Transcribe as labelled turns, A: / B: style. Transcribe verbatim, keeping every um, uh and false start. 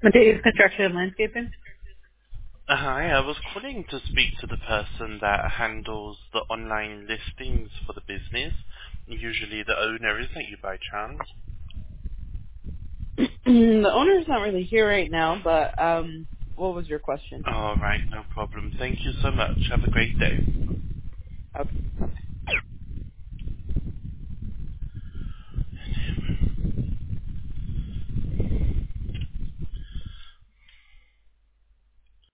A: Mateus Construction and Landscaping.
B: Uh, Hi, I was calling to speak to the person that handles the online listings for the business. Usually the owner, isn't you by chance?
A: The owner's not really here right now, but um, what was your question?
B: All right, no problem. Thank you so much. Have a great day.
A: Okay.